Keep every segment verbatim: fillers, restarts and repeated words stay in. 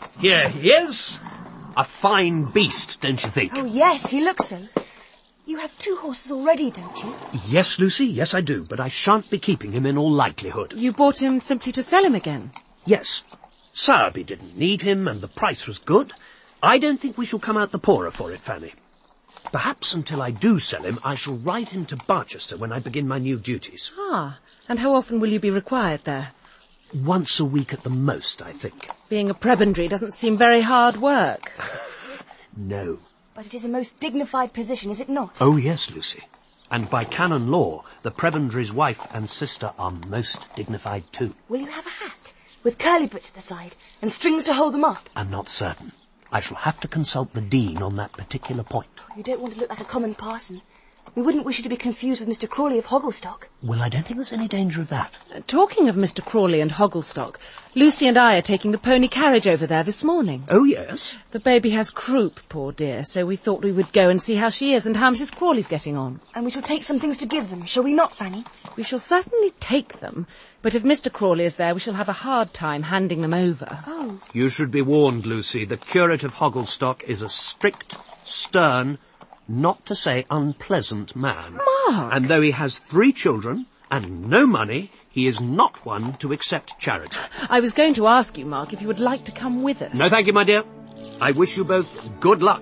Here he is. A fine beast, don't you think? Oh, yes, he looks so. You have two horses already, don't you? Yes, Lucy, yes I do, but I shan't be keeping him in all likelihood. You bought him simply to sell him again? Yes. Sowerby didn't need him, and the price was good. I don't think we shall come out the poorer for it, Fanny. Perhaps until I do sell him, I shall ride him to Barchester when I begin my new duties. Ah, and how often will you be required there? Once a week at the most, I think. Being a prebendary doesn't seem very hard work. No. But it is a most dignified position, is it not? Oh, yes, Lucy. And by canon law, the prebendary's wife and sister are most dignified too. Will you have a hat, with curly bits at the side, and strings to hold them up? I'm not certain. I shall have to consult the Dean on that particular point. You don't want to look like a common parson. We wouldn't wish you to be confused with Mister Crawley of Hogglestock. Well, I don't think there's any danger of that. Uh, talking of Mister Crawley and Hogglestock, Lucy and I are taking the pony carriage over there this morning. Oh, yes? The baby has croup, poor dear, so we thought we would go and see how she is and how Missus Crawley's getting on. And we shall take some things to give them, shall we not, Fanny? We shall certainly take them, but if Mister Crawley is there, we shall have a hard time handing them over. Oh. You should be warned, Lucy. The curate of Hogglestock is a strict, stern, not to say unpleasant man. Mark! And though he has three children and no money, he is not one to accept charity. I was going to ask you, Mark, if you would like to come with us. No, thank you, my dear. I wish you both good luck.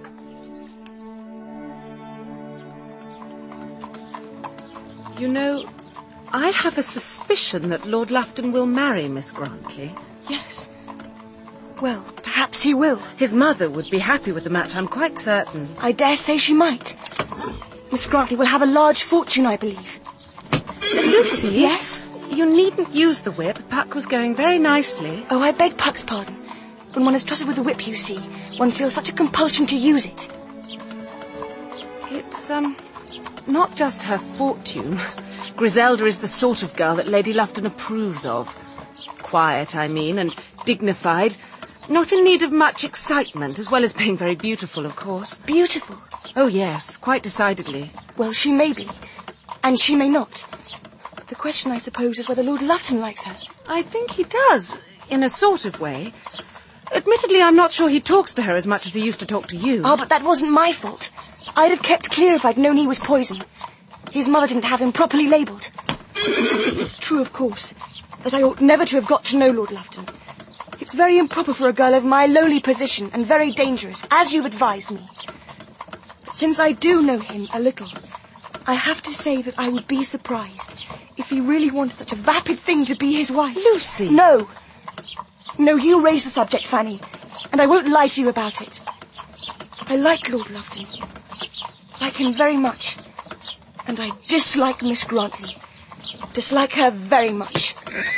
You know, I have a suspicion that Lord Lufton will marry Miss Grantley. Yes. Well, perhaps he will. His mother would be happy with the match, I'm quite certain. I dare say she might. Miss Grantley will have a large fortune, I believe. Lucy? Yes? You needn't use the whip. Puck was going very nicely. Oh, I beg Puck's pardon. When one is trusted with a whip, you see, one feels such a compulsion to use it. It's, um, not just her fortune. Griselda is the sort of girl that Lady Lufton approves of. Quiet, I mean, and dignified. Not in need of much excitement, as well as being very beautiful, of course. Beautiful? Oh, yes, quite decidedly. Well, she may be, and she may not. The question, I suppose, is whether Lord Lufton likes her. I think he does, in a sort of way. Admittedly, I'm not sure he talks to her as much as he used to talk to you. Oh, but that wasn't my fault. I'd have kept clear if I'd known he was poison. His mother didn't have him properly labelled. It's true, of course, that I ought never to have got to know Lord Lufton. It's very improper for a girl of my lowly position, and very dangerous, as you've advised me. But since I do know him a little, I have to say that I would be surprised if he really wanted such a vapid thing to be his wife. Lucy! No! No, you raise the subject, Fanny, and I won't lie to you about it. I like Lord Lufton. Like him very much. And I dislike Miss Grantley. Dislike her very much.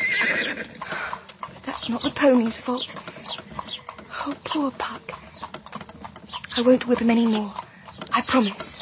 That's not the pony's fault. Oh, poor Puck. I won't whip him any more. I promise.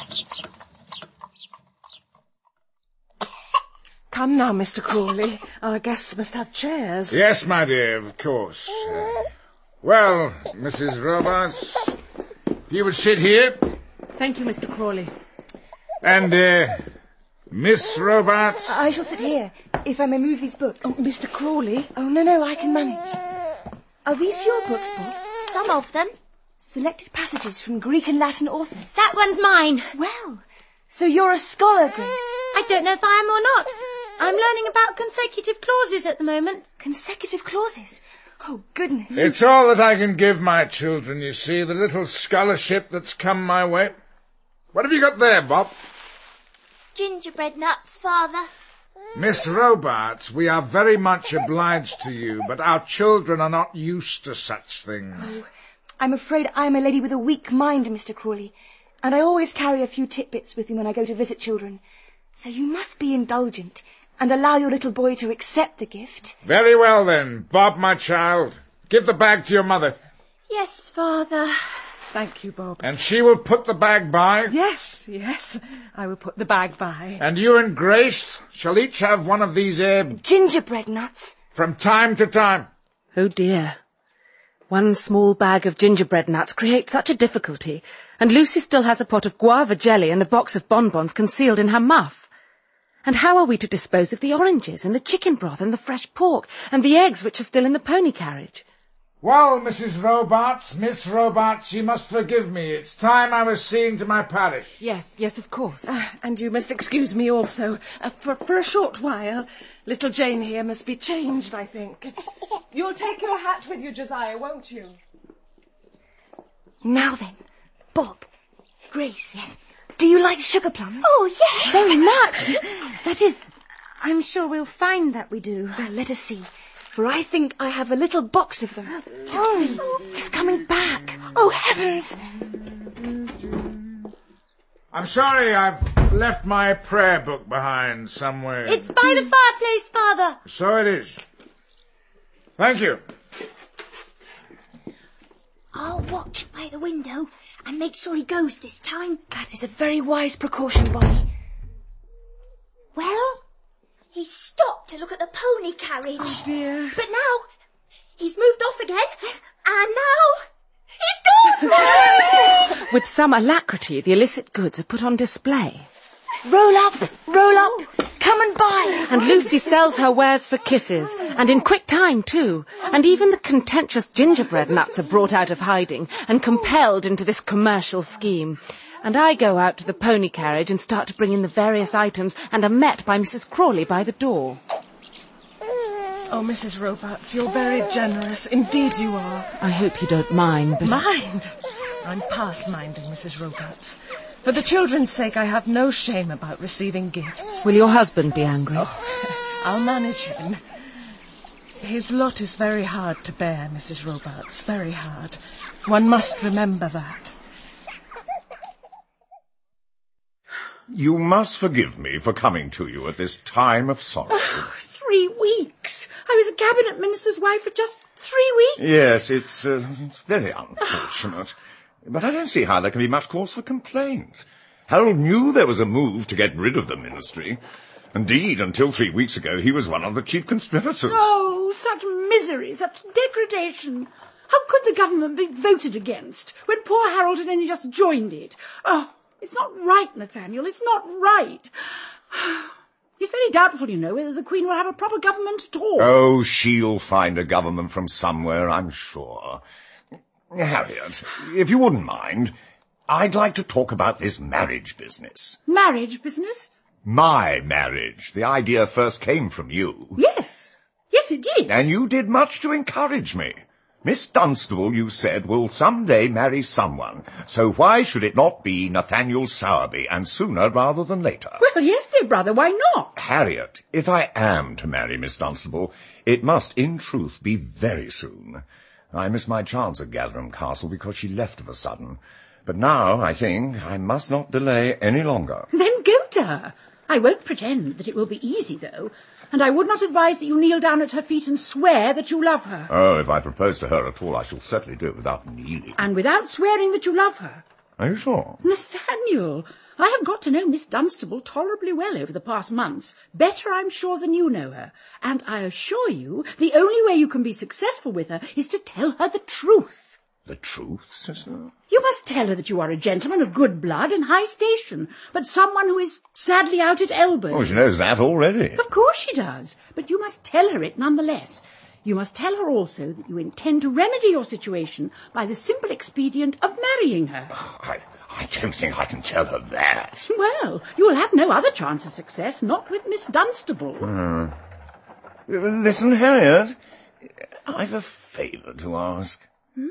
Come now, Mister Crawley. Our guests must have chairs. Yes, my dear, of course. Uh, well, Missus Robarts, if you would sit here. Thank you, Mister Crawley. And, uh, Miss Robarts? I shall sit here, if I may move these books. Oh, Mister Crawley? Oh, no, no, I can manage. Are these your books, Bob? Some of them. Selected passages from Greek and Latin authors. That one's mine. Well, so you're a scholar, Grace. I don't know if I am or not. I'm learning about consecutive clauses at the moment. Consecutive clauses? Oh, goodness. It's all that I can give my children, you see, the little scholarship that's come my way. What have you got there, Bob? Gingerbread nuts, Father. Miss Robarts, we are very much obliged to you, but our children are not used to such things. Oh, I'm afraid I'm a lady with a weak mind, Mister Crawley, and I always carry a few titbits with me when I go to visit children. So you must be indulgent and allow your little boy to accept the gift. Very well, then. Bob, my child, give the bag to your mother. Yes, Father. Thank you, Bob. And she will put the bag by? Yes, yes, I will put the bag by. And you and Grace shall each have one of these here... Gingerbread nuts. From time to time. Oh, dear. One small bag of gingerbread nuts creates such a difficulty, and Lucy still has a pot of guava jelly and a box of bonbons concealed in her muff. And how are we to dispose of the oranges and the chicken broth and the fresh pork and the eggs which are still in the pony carriage? Well, Missus Robarts, Miss Robarts, you must forgive me. It's time I was seeing to my parish. Yes, yes, of course. Uh, and you must excuse me also. Uh, for, for a short while, little Jane here must be changed, I think. You'll take your hat with you, Josiah, won't you? Now then, Bob, Grace, do you like sugar plums? Oh, yes. Very much. That is, I'm sure we'll find that we do. Well, let us see. For I think I have a little box of them. Oh, he's coming back. Oh, heavens. I'm sorry I've left my prayer book behind somewhere. It's by the fireplace, Father. So it is. Thank you. I'll watch by the window and make sure he goes this time. That is a very wise precaution, Bonnie. Well, he stopped to look at the pony carriage. Oh, dear. But now, he's moved off again, and now, he's gone! With some alacrity, the illicit goods are put on display. Roll up, roll up, come and buy. And Lucy sells her wares for kisses, and in quick time, too. And even the contentious gingerbread nuts are brought out of hiding and compelled into this commercial scheme. And I go out to the pony carriage and start to bring in the various items and am met by Missus Crawley by the door. Oh, Missus Robarts, you're very generous. Indeed you are. I hope you don't mind, but... Mind? I'm past minding, Missus Robarts. For the children's sake, I have no shame about receiving gifts. Will your husband be angry? Oh, I'll manage him. His lot is very hard to bear, Missus Robarts, very hard. One must remember that. You must forgive me for coming to you at this time of sorrow. Oh, three weeks. I was a cabinet minister's wife for just three weeks. Yes, it's, uh, it's very unfortunate. But I don't see how there can be much cause for complaint. Harold knew there was a move to get rid of the ministry. Indeed, until three weeks ago, he was one of the chief conspirators. Oh, such misery, such degradation. How could the government be voted against when poor Harold had only just joined it? Oh, it's not right, Nathaniel, it's not right. It's very doubtful, you know, whether the Queen will have a proper government at all. Oh, she'll find a government from somewhere, I'm sure. Harriet, if you wouldn't mind, I'd like to talk about this marriage business. Marriage business? My marriage. The idea first came from you. Yes. Yes, it did. And you did much to encourage me. Miss Dunstable, you said, will some day marry someone, so why should it not be Nathaniel Sowerby, and sooner rather than later? Well, yes, dear brother, why not? Harriet, if I am to marry Miss Dunstable, it must in truth be very soon. I missed my chance at Gatherum Castle because she left of a sudden. But now, I think, I must not delay any longer. Then go to her. I won't pretend that it will be easy, though. And I would not advise that you kneel down at her feet and swear that you love her. Oh, if I propose to her at all, I shall certainly do it without kneeling. And without swearing that you love her. Are you sure? Nathaniel, I have got to know Miss Dunstable tolerably well over the past months. Better, I'm sure, than you know her. And I assure you, the only way you can be successful with her is to tell her the truth. The truth, sister? You must tell her that you are a gentleman of good blood and high station, but someone who is sadly out at elbows. Oh, she knows that already. Of course she does, but you must tell her it nonetheless. You must tell her also that you intend to remedy your situation by the simple expedient of marrying her. Oh, I, I don't think I can tell her that. Well, you will have no other chance of success, not with Miss Dunstable. Uh, listen, Harriet, I've a favour to ask. Hmm?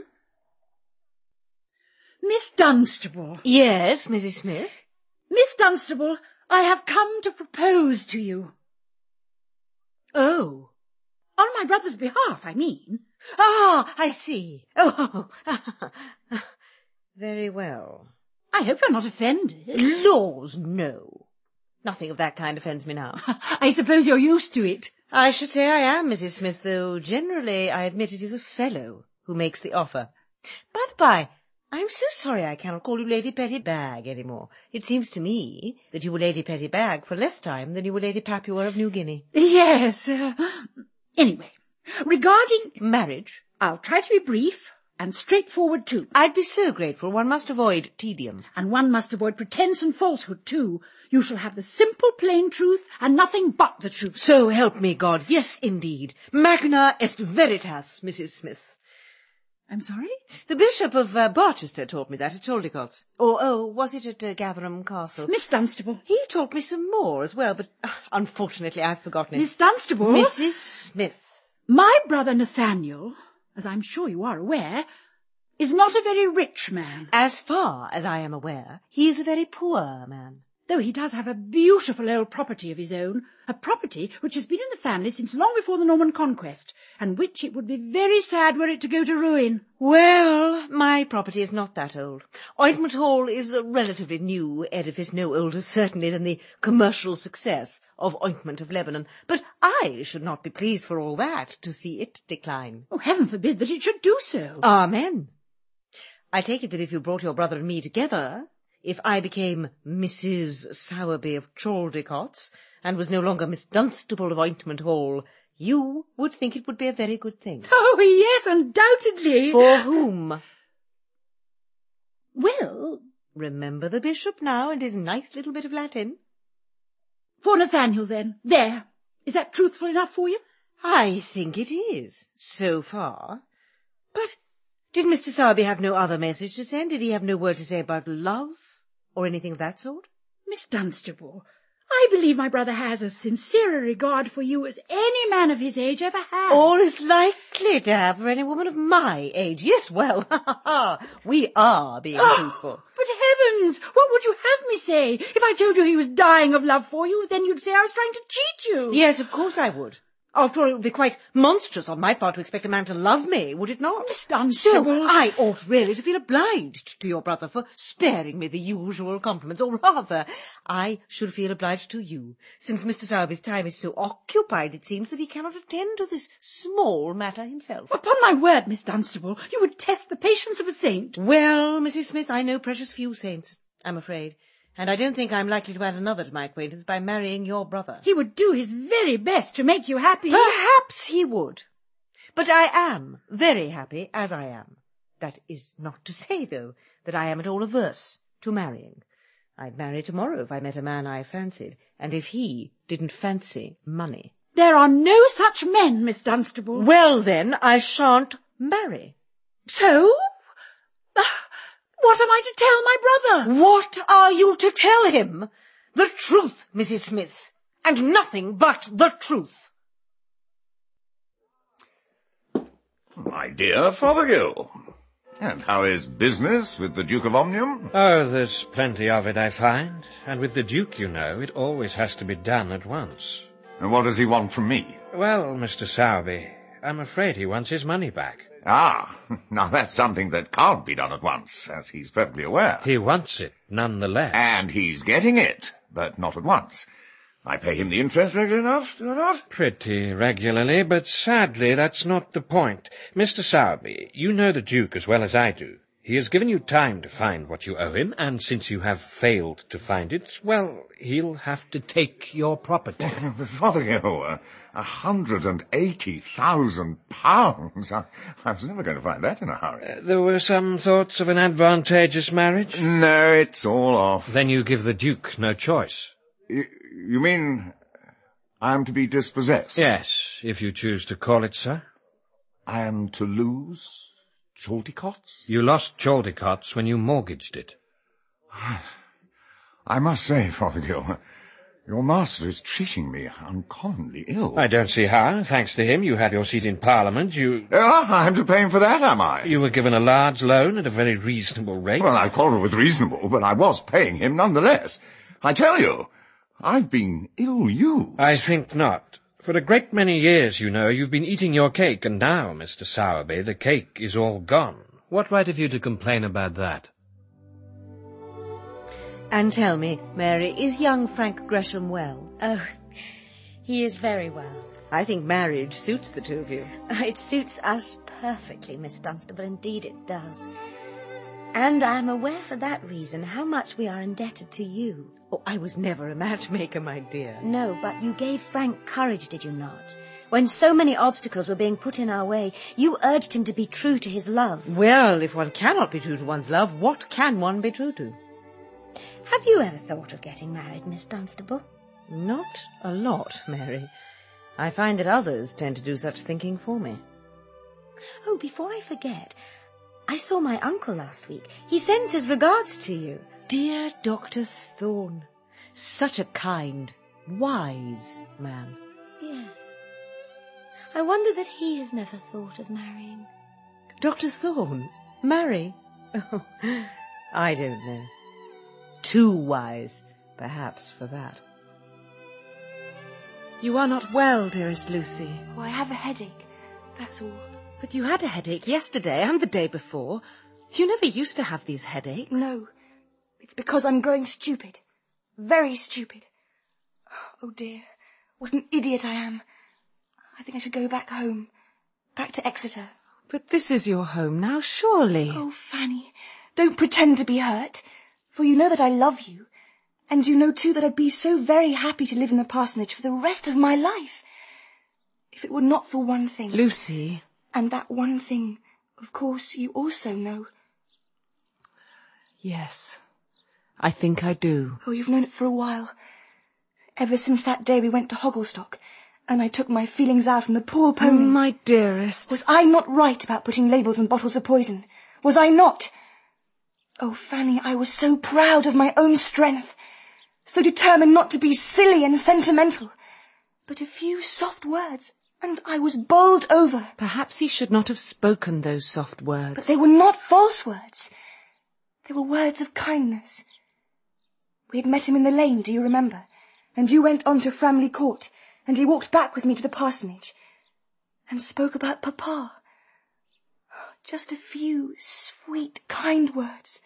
Miss Dunstable. Yes, Missus Smith? Miss Dunstable, I have come to propose to you. Oh. On my brother's behalf, I mean. Ah, I see. Oh, very well. I hope you're not offended. Laws, no. Nothing of that kind offends me now. I suppose you're used to it. I should say I am, Missus Smith, though generally I admit it is a fellow who makes the offer. By the by, I'm so sorry I cannot call you Lady Petty Bag any more. It seems to me that you were Lady Petty Bag for less time than you were Lady Papua of New Guinea. Yes. Uh, anyway, regarding marriage, I'll try to be brief and straightforward too. I'd be so grateful. One must avoid tedium. And one must avoid pretence and falsehood too. You shall have the simple, plain truth and nothing but the truth. So help me God. Yes, indeed. Magna est veritas, Missus Smith. I'm sorry? The Bishop of uh, Barchester taught me that at Chaldicotes. Or, oh, was it at uh, Gatherum Castle? Miss Dunstable. He taught me some more as well, but uh, unfortunately I've forgotten it. Miss Dunstable? Missus Smith. My brother Nathaniel, as I'm sure you are aware, is not a very rich man. As far as I am aware, he is a very poor man. Though he does have a beautiful old property of his own, a property which has been in the family since long before the Norman Conquest, and which it would be very sad were it to go to ruin. Well, my property is not that old. Ointment Hall is a relatively new edifice, no older certainly than the commercial success of Ointment of Lebanon, but I should not be pleased for all that to see it decline. Oh, heaven forbid that it should do so. Amen. I take it that if you brought your brother and me together, if I became Missus Sowerby of Chaldicotes, and was no longer Miss Dunstable of Ointment Hall, you would think it would be a very good thing. Oh, yes, undoubtedly. For whom? Well... Remember the Bishop now and his nice little bit of Latin. For Nathaniel, then. There. Is that truthful enough for you? I think it is, so far. But did Mister Sowerby have no other message to send? Did he have no word to say about love? Or anything of that sort? Miss Dunstable, I believe my brother has as sincere a regard for you as any man of his age ever had. Or is likely to have for any woman of my age. Yes, well, ha ha ha, we are being oh, truthful. But heavens, what would you have me say? If I told you he was dying of love for you, then you'd say I was trying to cheat you. Yes, of course I would. After all, it would be quite monstrous on my part to expect a man to love me, would it not? Miss Dunstable. So I ought really to feel obliged to your brother for sparing me the usual compliments, or rather, I should feel obliged to you, since Mister Sowerby's time is so occupied, it seems, that he cannot attend to this small matter himself. Upon my word, Miss Dunstable, you would test the patience of a saint. Well, Missus Smith, I know precious few saints, I'm afraid. And I don't think I'm likely to add another to my acquaintance by marrying your brother. He would do his very best to make you happy. Perhaps he would. But I am very happy as I am. That is not to say, though, that I am at all averse to marrying. I'd marry tomorrow if I met a man I fancied, and if he didn't fancy money. There are no such men, Miss Dunstable. Well, then, I shan't marry. So? What am I to tell my brother? What are you to tell him? The truth, Missus Smith, and nothing but the truth. My dear Fothergill, and how is business with the Duke of Omnium? Oh, there's plenty of it, I find. And with the Duke, you know, it always has to be done at once. And what does he want from me? Well, Mister Sowerby, I'm afraid he wants his money back. Ah, now that's something that can't be done at once, as he's perfectly aware. He wants it, nonetheless. And he's getting it, but not at once. I pay him the interest regularly enough, do I not? Pretty regularly, but sadly that's not the point. Mister Sowerby, you know the Duke as well as I do. He has given you time to find what you owe him, and since you have failed to find it, well, he'll have to take your property. But Fothergill, uh, a hundred and eighty thousand pounds. I, I was never going to find that in a hurry. Uh, there were some thoughts of an advantageous marriage? No, it's all off. Then you give the Duke no choice. You, you mean I am to be dispossessed? Yes, if you choose to call it so. I am to lose Chaldicotes? You lost Chaldicotes when you mortgaged it. I must say, Fothergill, your master is treating me uncommonly ill. I don't see how. Thanks to him, you had your seat in Parliament. You... Ah, I'm to pay him for that, am I? You were given a large loan at a very reasonable rate. Well, I quarrel with reasonable, but I was paying him nonetheless. I tell you, I've been ill-used. I think not. For a great many years, you know, you've been eating your cake, and now, Mister Sowerby, the cake is all gone. What right have you to complain about that? And tell me, Mary, is young Frank Gresham well? Oh, he is very well. I think marriage suits the two of you. It suits us perfectly, Miss Dunstable, indeed it does. And I am aware for that reason how much we are indebted to you. Oh, I was never a matchmaker, my dear. No, but you gave Frank courage, did you not? When so many obstacles were being put in our way, you urged him to be true to his love. Well, if one cannot be true to one's love, what can one be true to? Have you ever thought of getting married, Miss Dunstable? Not a lot, Mary. I find that others tend to do such thinking for me. Oh, before I forget, I saw my uncle last week. He sends his regards to you. Dear Doctor Thorne, such a kind, wise man. Yes. I wonder that he has never thought of marrying. Doctor Thorne? Marry? Oh, I don't know. Too wise, perhaps, for that. You are not well, dearest Lucy. Oh, I have a headache, that's all. But you had a headache yesterday and the day before. You never used to have these headaches. No, it's because I'm growing stupid. Very stupid. Oh dear, what an idiot I am. I think I should go back home. Back to Exeter. But this is your home now, surely. Oh, Fanny, don't pretend to be hurt, for you know that I love you, and you know too that I'd be so very happy to live in the parsonage for the rest of my life, if it were not for one thing. Lucy. And that one thing, of course, you also know. Yes, I think I do. Oh, you've known it for a while. Ever since that day we went to Hogglestock, and I took my feelings out on the poor pony. My dearest. Was I not right about putting labels on bottles of poison? Was I not? Oh, Fanny, I was so proud of my own strength, so determined not to be silly and sentimental. But a few soft words, and I was bowled over. Perhaps he should not have spoken those soft words. But they were not false words. They were words of kindness. We had met him in the lane, do you remember? And you went on to Framley Court, and he walked back with me to the parsonage, and spoke about Papa. Just a few sweet, kind words.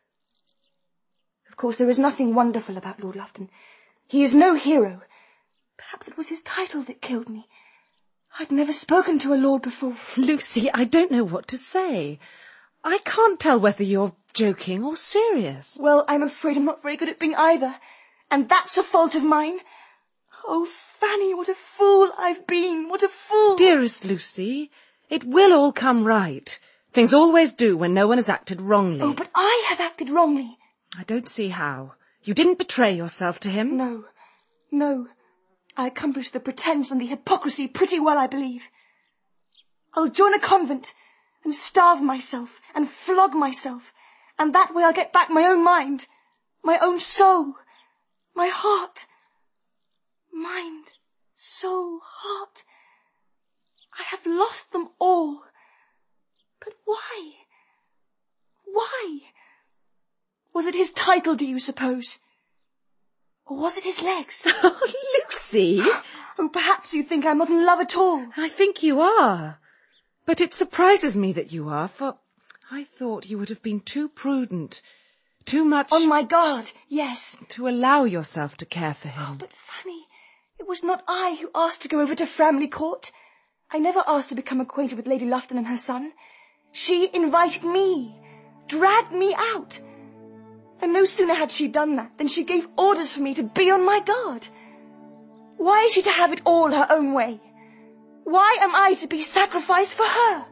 Of course, there is nothing wonderful about Lord Lufton. He is no hero. Perhaps it was his title that killed me. I'd never spoken to a lord before. Lucy, I don't know what to say. I can't tell whether you're joking or serious. Well, I'm afraid I'm not very good at being either, and that's a fault of mine. Oh, Fanny, what a fool I've been, what a fool! Dearest Lucy, it will all come right. Things always do when no one has acted wrongly. Oh, but I have acted wrongly. I don't see how. You didn't betray yourself to him. No, no. I accomplished the pretence and the hypocrisy pretty well, I believe. I'll join a convent and starve myself and flog myself, and that way I'll get back my own mind, my own soul, my heart. Mind, soul, heart. I have lost them all. But why? Why? Was it his title, do you suppose? Or was it his legs? Oh, Lucy! Oh, perhaps you think I'm not in love at all. I think you are. But it surprises me that you are, for I thought you would have been too prudent, too much... On my guard, yes. To allow yourself to care for him. Oh, but Fanny, it was not I who asked to go over to Framley Court. I never asked to become acquainted with Lady Lufton and her son. She invited me, dragged me out. And no sooner had she done that than she gave orders for me to be on my guard. Why is she to have it all her own way? Why am I to be sacrificed for her?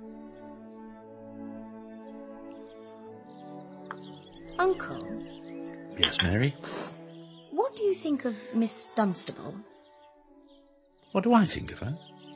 Uncle? Yes, Mary? What do you think of Miss Dunstable? What do I think of her?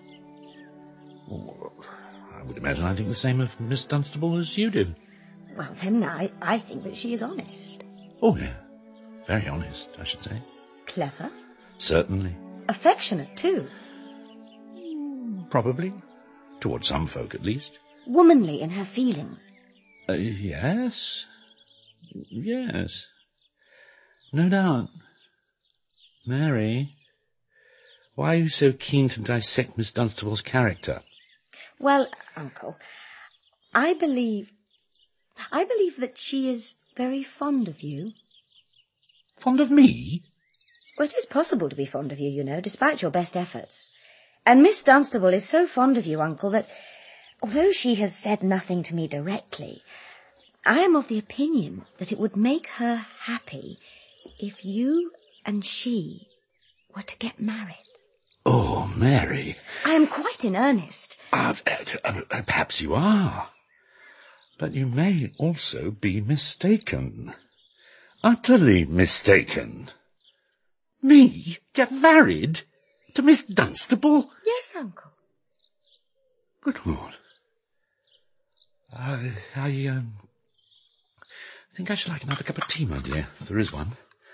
Oh, I would imagine I think the same of Miss Dunstable as you do. Well, then, I, I think that she is honest. Oh, yeah. Very honest, I should say. Clever? Certainly. Affectionate, too. Probably. Towards some folk, at least. Womanly in her feelings. Uh, yes. Yes. No doubt. Mary, why are you so keen to dissect Miss Dunstable's character? Well, Uncle, I believe... I believe that she is very fond of you. Fond of me? Well, it is possible to be fond of you, you know, despite your best efforts. And Miss Dunstable is so fond of you, Uncle, that although she has said nothing to me directly, I am of the opinion that it would make her happy if you and she were to get married. Oh, Mary. I am quite in earnest. Uh, uh, uh, perhaps you are. But you may also be mistaken. Utterly mistaken. Me get married to Miss Dunstable? Yes, Uncle. Good Lord. I, I, um, think I should like another cup of tea, my dear, if there is one.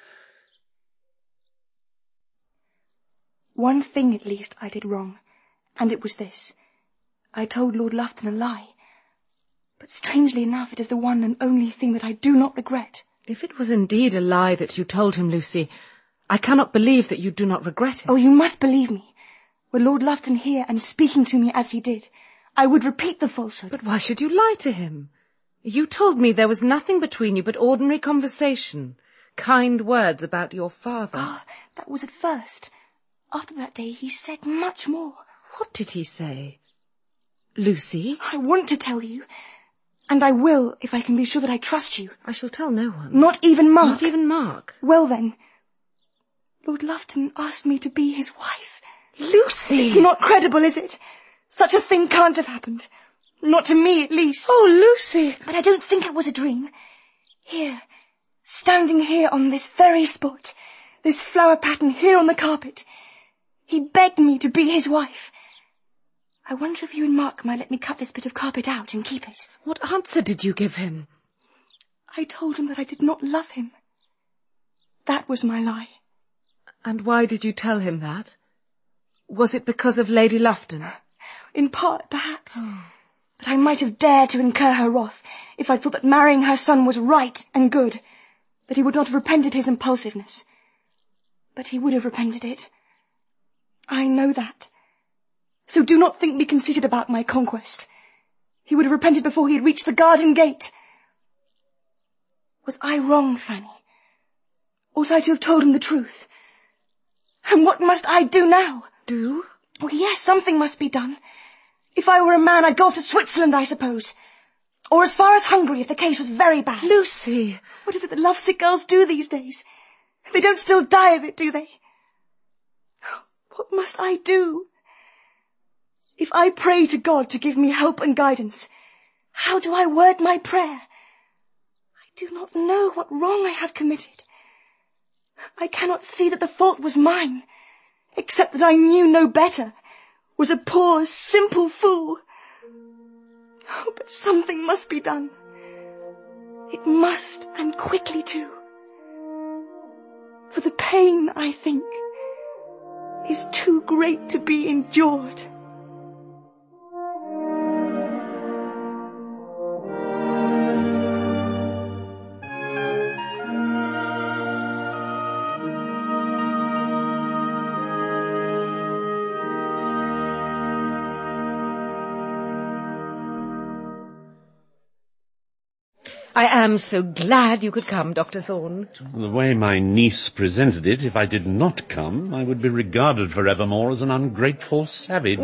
One thing, at least, I did wrong, and it was this. I told Lord Lufton a lie. But strangely enough, it is the one and only thing that I do not regret. If it was indeed a lie that you told him, Lucy, I cannot believe that you do not regret it. Oh, you must believe me. Were Lord Lufton here and speaking to me as he did, I would repeat the falsehood. But why should you lie to him? You told me there was nothing between you but ordinary conversation, kind words about your father. Ah, that was at first. After that day he said much more. What did he say? Lucy? I want to tell you, and I will if I can be sure that I trust you. I shall tell no one. Not even Mark? Not even Mark. Well then, Lord Lufton asked me to be his wife. Lucy! It's not credible, is it? Such a thing can't have happened. Not to me, at least. Oh, Lucy! But I don't think it was a dream. Here, standing here on this very spot, this flower pattern here on the carpet, he begged me to be his wife. I wonder if you and Mark might let me cut this bit of carpet out and keep it. What answer did you give him? I told him that I did not love him. That was my lie. And why did you tell him that? Was it because of Lady Lufton? In part, perhaps. Oh. But I might have dared to incur her wrath if I thought that marrying her son was right and good, that he would not have repented his impulsiveness. But he would have repented it. I know that. So do not think me conceited about my conquest. He would have repented before he had reached the garden gate. Was I wrong, Fanny? Ought I to have told him the truth? And what must I do now? Do? Oh, yes, something must be done. If I were a man, I'd go off to Switzerland, I suppose. Or as far as Hungary, if the case was very bad. Lucy! What is it that lovesick girls do these days? They don't still die of it, do they? What must I do? If I pray to God to give me help and guidance, how do I word my prayer? I do not know what wrong I have committed. I cannot see that the fault was mine, except that I knew no better, was a poor, simple fool. Oh, but something must be done. It must, and quickly too. For the pain, I think, is too great to be endured. I am so glad you could come, Doctor Thorne. The way my niece presented it, if I did not come, I would be regarded forevermore as an ungrateful savage.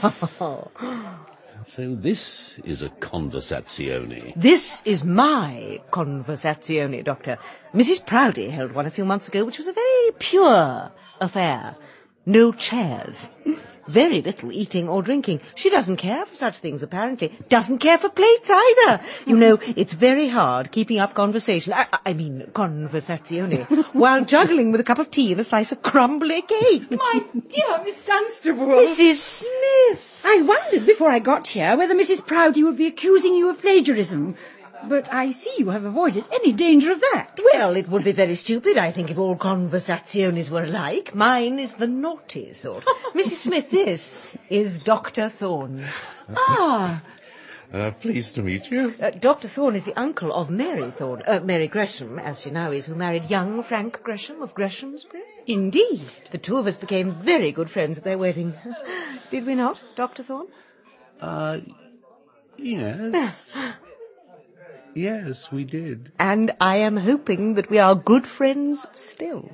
So this is a conversazione. This is my conversazione, Doctor. Missus Proudie held one a few months ago, which was a very pure affair. No chairs. Very little eating or drinking. She doesn't care for such things, apparently. Doesn't care for plates either. You know, it's very hard keeping up conversation, I, I mean conversazione, while juggling with a cup of tea and a slice of crumbly cake. My dear Miss Dunstable. Missus Smith. I wondered before I got here whether Missus Proudie would be accusing you of plagiarism. But I see you have avoided any danger of that. Well, it would be very stupid, I think, if all conversaziones were alike. Mine is the naughty sort. Missus Smith, this is Doctor Thorne. Ah. Uh, pleased to meet you. Uh, Doctor Thorne is the uncle of Mary Thorne, uh, Mary Gresham, as she now is, who married young Frank Gresham of Greshamsbury. Indeed. The two of us became very good friends at their wedding. Did we not, Doctor Thorne? Uh, yes... Yes, we did. And I am hoping that we are good friends still.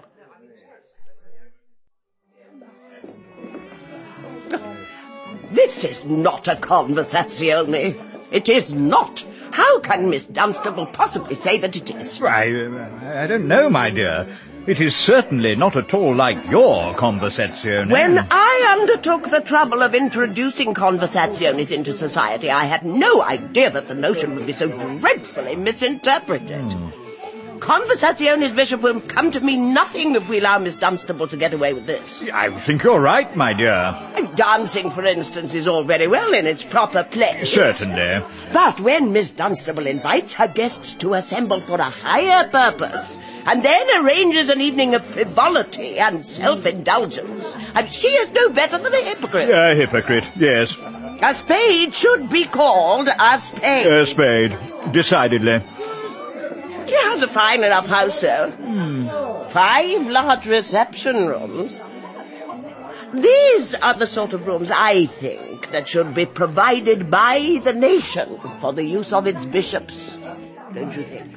This is not a conversazione. It is not. How can Miss Dunstable possibly say that it is? I, I don't know, my dear. It is certainly not at all like your conversazione. When I undertook the trouble of introducing conversaziones into society, I had no idea that the notion would be so dreadfully misinterpreted. Hmm. Conversaziones, Bishop, will come to mean nothing if we allow Miss Dunstable to get away with this. I think you're right, my dear. Dancing, for instance, is all very well in its proper place. Certainly. But when Miss Dunstable invites her guests to assemble for a higher purpose, and then arranges an evening of frivolity and self-indulgence, and she is no better than a hypocrite. A hypocrite, yes. A spade should be called a spade. A spade, decidedly. She has a fine enough house, though. Hmm. Five large reception rooms. These are the sort of rooms, I think, that should be provided by the nation for the use of its bishops. Don't you think?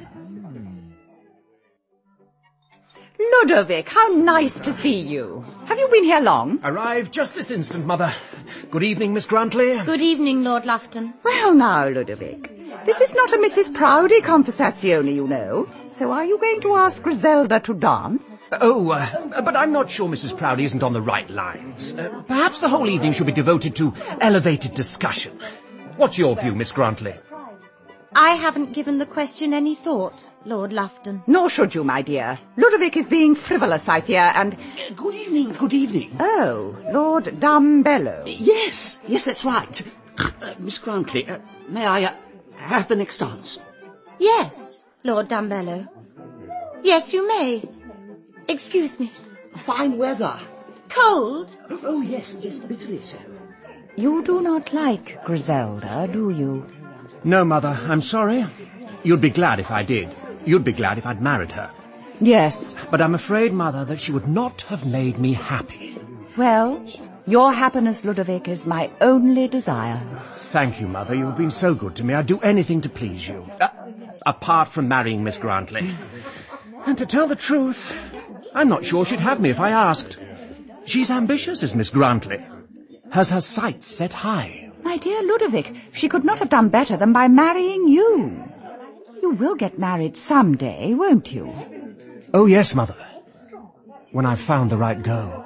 Ludovic, how nice to see you. Have you been here long? Arrived just this instant, Mother. Good evening, Miss Grantley. Good evening, Lord Lufton. Well now, Ludovic, this is not a Missus Proudie conversazione, you know. So are you going to ask Griselda to dance? Oh, uh, but I'm not sure Missus Proudie isn't on the right lines. Uh, perhaps the whole evening should be devoted to elevated discussion. What's your view, Miss Grantley? I haven't given the question any thought, Lord Lufton. Nor should you, my dear. Ludovic is being frivolous, I fear, and... Good evening, good evening. Oh, Lord Dumbello. Yes, yes, that's right. Uh, Miss Grantley, uh, may I uh, have the next dance? Yes, Lord Dumbello. Yes, you may. Excuse me. Fine weather. Cold? Oh, yes, just bitterly so. You do not like Griselda, do you? No, Mother, I'm sorry. You'd be glad if I did. You'd be glad if I'd married her. Yes. But I'm afraid, Mother, that she would not have made me happy. Well, your happiness, Ludovic, is my only desire. Thank you, Mother. You've been so good to me. I'd do anything to please you. Uh, apart from marrying Miss Grantley. And to tell the truth, I'm not sure she'd have me if I asked. She's ambitious, is Miss Grantley. Has her sights set high. My dear Ludovic, she could not have done better than by marrying you. You will get married some day, won't you? Oh, yes, Mother. When I've found the right girl.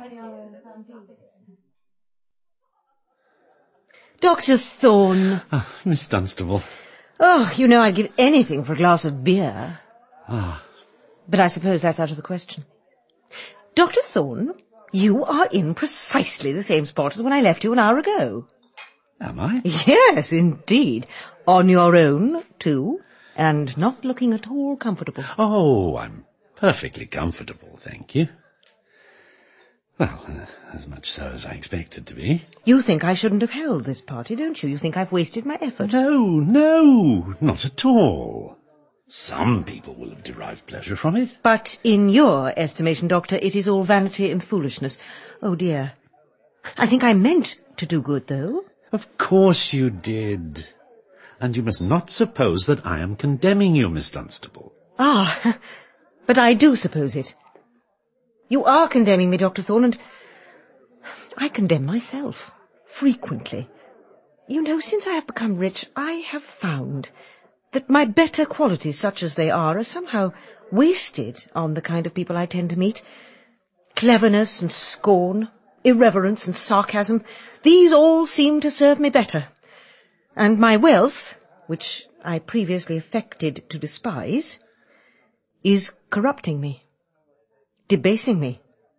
Doctor Thorne. Ah, Miss Dunstable. Oh, you know I'd give anything for a glass of beer. Ah. But I suppose that's out of the question. Doctor Thorne, you are in precisely the same spot as when I left you an hour ago. Am I? Yes, indeed. On your own, too, and not looking at all comfortable. Oh, I'm perfectly comfortable, thank you. Well, uh, as much so as I expected to be. You think I shouldn't have held this party, don't you? You think I've wasted my effort. No, no, not at all. Some people will have derived pleasure from it. But in your estimation, Doctor, it is all vanity and foolishness. Oh, dear. I think I meant to do good, though. Of course you did. And you must not suppose that I am condemning you, Miss Dunstable. Ah, but I do suppose it. You are condemning me, Doctor Thorne, and I condemn myself, frequently. You know, since I have become rich, I have found that my better qualities, such as they are, are somehow wasted on the kind of people I tend to meet. Cleverness and scorn, irreverence and sarcasm, these all seem to serve me better. And my wealth, which I previously affected to despise, is corrupting me, debasing me.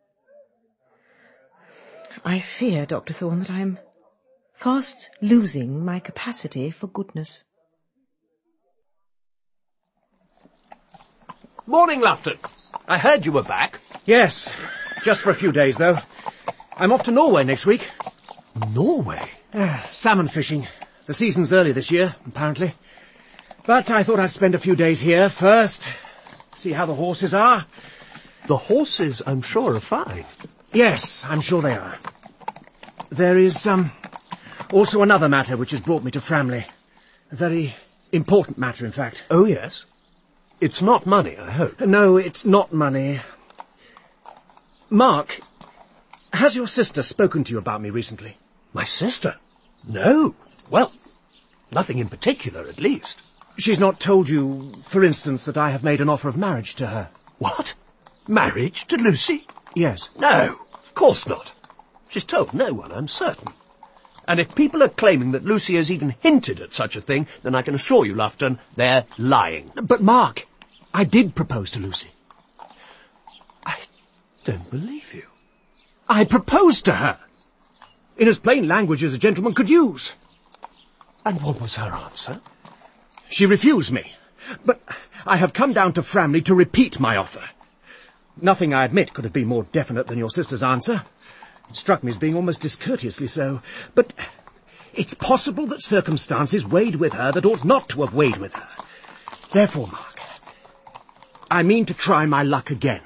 I fear, Doctor Thorne, that I am fast losing my capacity for goodness. Morning, Lufton. I heard you were back. Yes, just for a few days, though. I'm off to Norway next week. Norway? Uh, salmon fishing. The season's early this year, apparently. But I thought I'd spend a few days here first, see how the horses are. The horses, I'm sure, are fine. Yes, I'm sure they are. There is, um, also another matter which has brought me to Framley. A very important matter, in fact. Oh, yes? It's not money, I hope. No, it's not money. Mark, has your sister spoken to you about me recently? My sister? No. Well, nothing in particular, at least. She's not told you, for instance, that I have made an offer of marriage to her? What? Marriage to Lucy? Yes. No, of course not. She's told no one, I'm certain. And if people are claiming that Lucy has even hinted at such a thing, then I can assure you, Lufton, they're lying. But, Mark, I did propose to Lucy. I don't believe you. I proposed to her. in as plain language as a gentleman could use. And what was her answer? She refused me. But I have come down to Framley to repeat my offer. Nothing, I admit, could have been more definite than your sister's answer. It struck me as being almost discourteously so. But it's possible that circumstances weighed with her that ought not to have weighed with her. Therefore, Mark, I mean to try my luck again.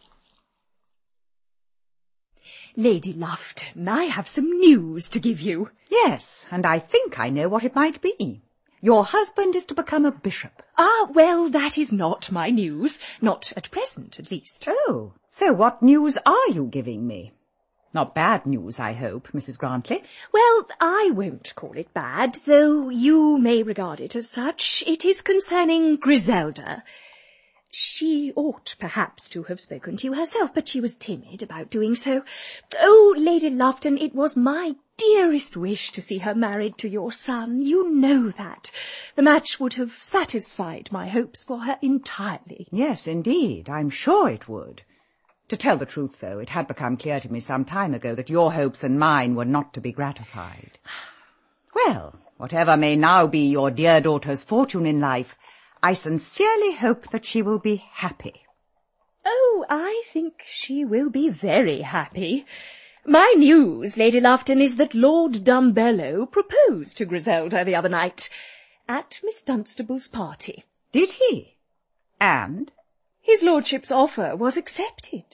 Lady Lufton, I have some news to give you. Yes, and I think I know what it might be. Your husband is to become a bishop. Ah, well, that is not my news. Not at present, at least. Oh, so what news are you giving me? Not bad news, I hope, Missus Grantley. Well, I won't call it bad, though you may regard it as such. It is concerning Griselda. She ought perhaps to have spoken to you herself, but she was timid about doing so. Oh, Lady Lufton, it was my dearest wish to see her married to your son. You know that. The match would have satisfied my hopes for her entirely. Yes, indeed, I'm sure it would. To tell the truth, though, it had become clear to me some time ago that your hopes and mine were not to be gratified. Well, whatever may now be your dear daughter's fortune in life, I sincerely hope that she will be happy. Oh, I think she will be very happy. My news, Lady Lufton, is that Lord Dumbello proposed to Griselda the other night at Miss Dunstable's party. Did he? And? His lordship's offer was accepted.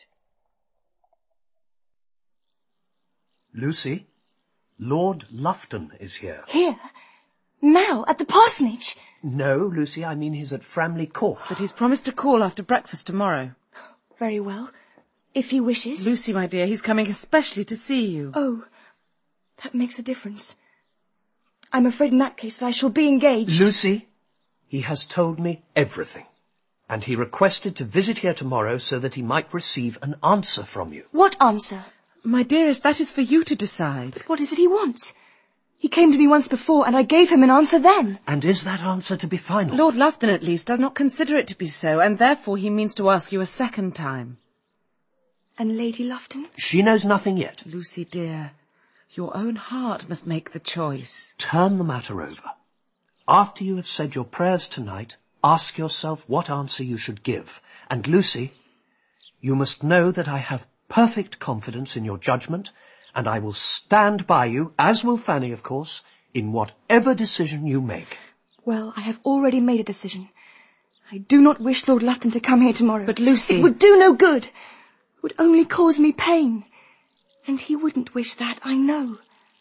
Lucy, Lord Lufton is here. Here? Now, at the parsonage? No, Lucy, I mean he's at Framley Court. But he's promised to call after breakfast tomorrow. Very well, if he wishes. Lucy, my dear, he's coming especially to see you. Oh, that makes a difference. I'm afraid in that case that I shall be engaged. Lucy, he has told me everything. And he requested to visit here tomorrow so that he might receive an answer from you. What answer? My dearest, that is for you to decide. What is it he wants? He came to me once before, and I gave him an answer then. And is that answer to be final? Lord Lufton, at least, does not consider it to be so, and therefore he means to ask you a second time. And Lady Lufton? She knows nothing yet. Lucy, dear, your own heart must make the choice. Turn the matter over. After you have said your prayers tonight, ask yourself what answer you should give. And, Lucy, you must know that I have perfect confidence in your judgment, and I will stand by you, as will Fanny, of course, in whatever decision you make. Well, I have already made a decision. I do not wish Lord Lufton to come here tomorrow. But, Lucy... It would do no good. It would only cause me pain. And he wouldn't wish that, I know.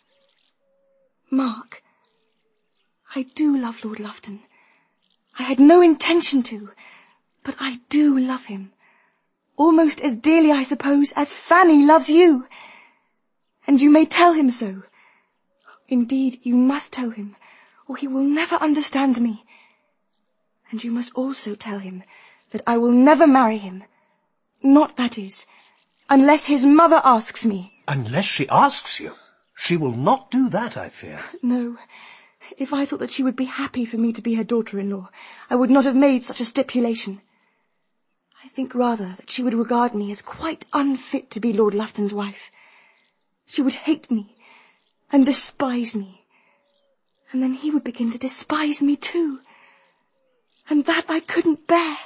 Mark, I do love Lord Lufton. I had no intention to, but I do love him. Almost as dearly, I suppose, as Fanny loves you. And you may tell him so. Indeed, you must tell him, or he will never understand me. And you must also tell him that I will never marry him. Not, that is, unless his mother asks me. Unless she asks you? She will not do that, I fear. No. If I thought that she would be happy for me to be her daughter-in-law, I would not have made such a stipulation. I think rather that she would regard me as quite unfit to be Lord Lufton's wife. She would hate me and despise me. And then he would begin to despise me too. And that I couldn't bear.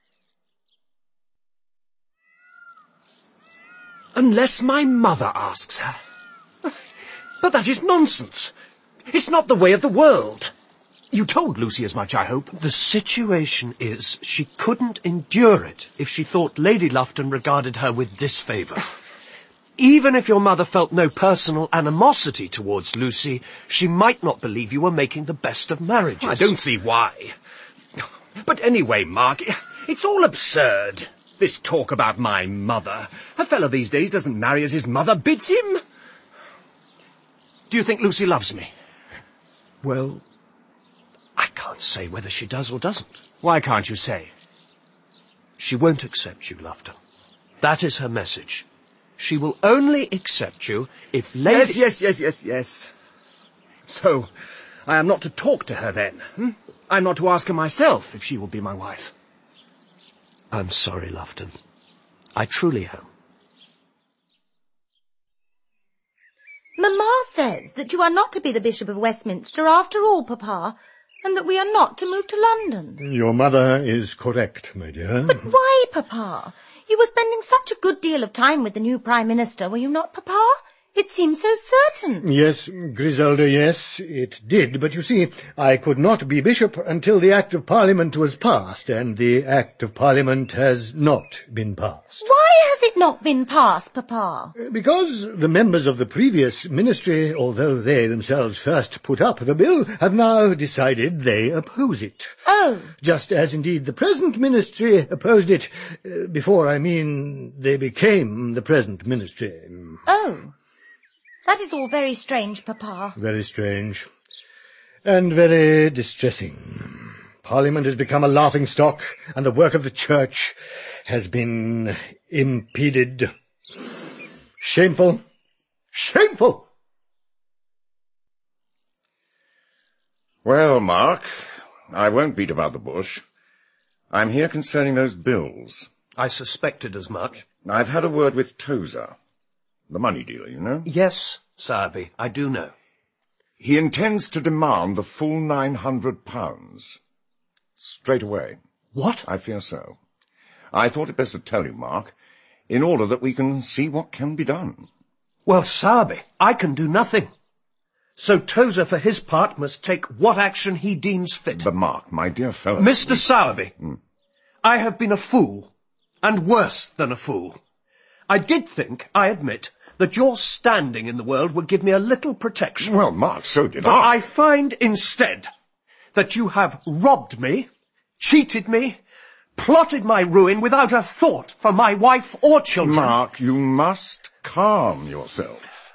Unless my mother asks her. But that is nonsense. It's not the way of the world. You told Lucy as much, I hope. The situation is she couldn't endure it if she thought Lady Lufton regarded her with disfavour. Even if your mother felt no personal animosity towards Lucy, she might not believe you were making the best of marriages. I don't see why. But anyway, Mark, it's all absurd. This talk about my mother. A fellow these days doesn't marry as his mother bids him. Do you think Lucy loves me? Well, I can't say whether she does or doesn't. Why can't you say? She won't accept you, Lufton. That is her message. She will only accept you if Lady... Yes, yes, yes, yes, yes. So, I am not to talk to her then, hmm? I'm not to ask her myself if she will be my wife. I'm sorry, Lufton. I truly am. Mamma, Papa says that you are not to be the Bishop of Westminster after all, Papa, and that we are not to move to London. Your mother is correct, my dear. But why, Papa? You were spending such a good deal of time with the new Prime Minister, were you not, Papa? It seems so certain. Yes, Griselda, yes, it did. But you see, I could not be bishop until the Act of Parliament was passed, and the Act of Parliament has not been passed. Why has it not been passed, Papa? Because the members of the previous ministry, although they themselves first put up the bill, have now decided they oppose it. Oh. Just as indeed the present ministry opposed it, uh, before, I mean, they became the present ministry. Oh. That is all very strange, Papa. Very strange. And very distressing. Parliament has become a laughing-stock, and the work of the Church has been impeded. Shameful. Shameful! Well, Mark, I won't beat about the bush. I'm here concerning those bills. I suspected as much. I've had a word with Tozer. The money dealer, you know? Yes, Sowerby, I do know. He intends to demand the full nine hundred pounds. Straight away. What? I fear so. I thought it best to tell you, Mark, in order that we can see what can be done. Well, Sowerby, I can do nothing. So Tozer, for his part, must take what action he deems fit. But, Mark, my dear fellow... Mister we... Sowerby, mm. I have been a fool, and worse than a fool. I did think, I admit, that your standing in the world would give me a little protection. Well, Mark, so did but I. I find instead that you have robbed me, cheated me, plotted my ruin without a thought for my wife or children. Mark, you must calm yourself.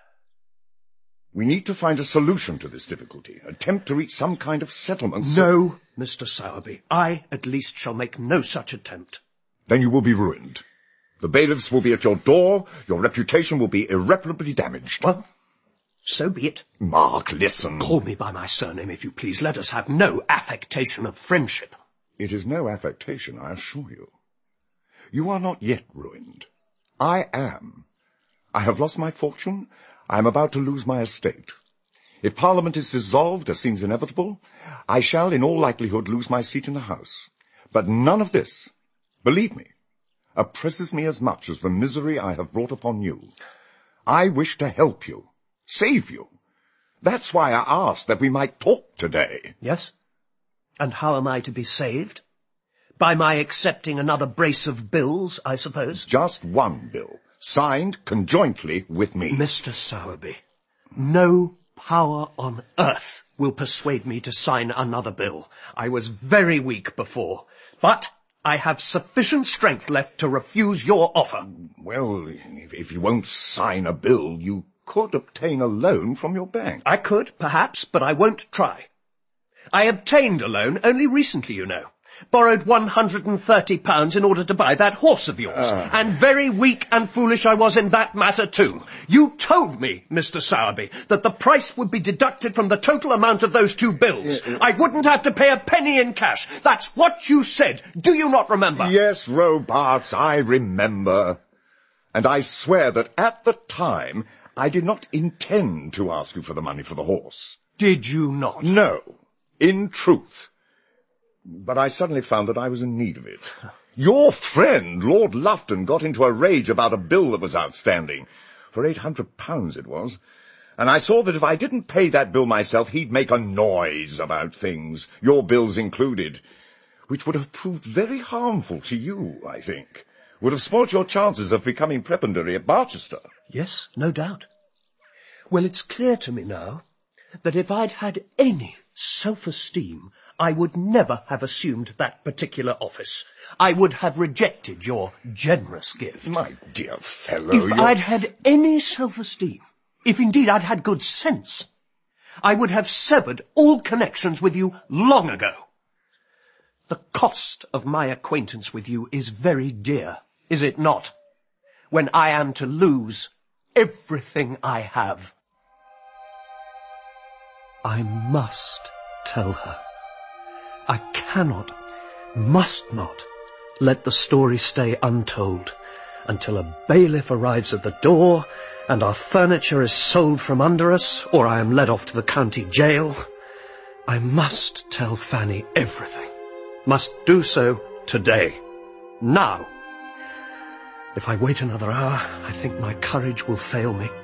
We need to find a solution to this difficulty, attempt to reach some kind of settlement. So... No, Mister Sowerby, I at least shall make no such attempt. Then you will be ruined. The bailiffs will be at your door, your reputation will be irreparably damaged. Well, so be it. Mark, listen. Call me by my surname, if you please. Let us have no affectation of friendship. It is no affectation, I assure you. You are not yet ruined. I am. I have lost my fortune. I am about to lose my estate. If Parliament is dissolved, as seems inevitable, I shall in all likelihood lose my seat in the House. But none of this, believe me, oppresses me as much as the misery I have brought upon you. I wish to help you, save you. That's why I asked that we might talk today. Yes? And how am I to be saved? By my accepting another brace of bills, I suppose? Just one bill, signed conjointly with me. Mister Sowerby, no power on earth will persuade me to sign another bill. I was very weak before, but I have sufficient strength left to refuse your offer. Well, if, if you won't sign a bill, you could obtain a loan from your bank. I could, perhaps, but I won't try. I obtained a loan only recently, you know. Borrowed one hundred and thirty pounds in order to buy that horse of yours. Uh. And very weak and foolish I was in that matter too. You told me, Mister Sowerby, that the price would be deducted from the total amount of those two bills. Uh, uh. I wouldn't have to pay a penny in cash. That's what you said. Do you not remember? Yes, Robarts, I remember. And I swear that at the time I did not intend to ask you for the money for the horse. Did you not? No, in truth. But I suddenly found that I was in need of it. Your friend, Lord Lufton, got into a rage about a bill that was outstanding. For eight hundred pounds it was. And I saw that if I didn't pay that bill myself, he'd make a noise about things, your bills included, which would have proved very harmful to you, I think. Would have spoilt your chances of becoming prebendary at Barchester. Yes, no doubt. Well, it's clear to me now that if I'd had any self-esteem, I would never have assumed that particular office. I would have rejected your generous gift. My dear fellow, If you're... I'd had any self-esteem, if indeed I'd had good sense, I would have severed all connections with you long ago. The cost of my acquaintance with you is very dear, is it not? When I am to lose everything I have. I must tell her. I cannot, must not, let the story stay untold until a bailiff arrives at the door and our furniture is sold from under us, or I am led off to the county jail, I must tell Fanny everything. Must do so today. Now. If I wait another hour, I think my courage will fail me.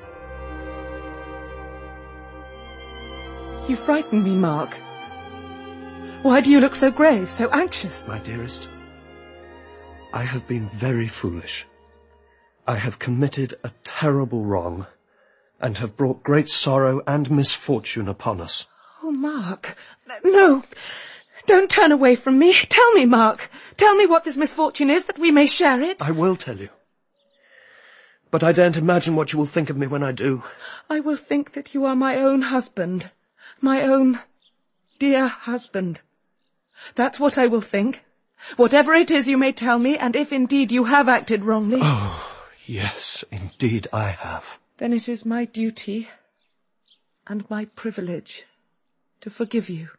You frighten me, Mark. Why do you look so grave, so anxious? My dearest, I have been very foolish. I have committed a terrible wrong, and have brought great sorrow and misfortune upon us. Oh, Mark. No. Don't turn away from me. Tell me, Mark. Tell me what this misfortune is, that we may share it. I will tell you. But I daren't imagine what you will think of me when I do. I will think that you are my own husband. My own dear husband. That's what I will think. Whatever it is you may tell me, and if indeed you have acted wrongly... Oh, yes, indeed I have. Then it is my duty and my privilege to forgive you.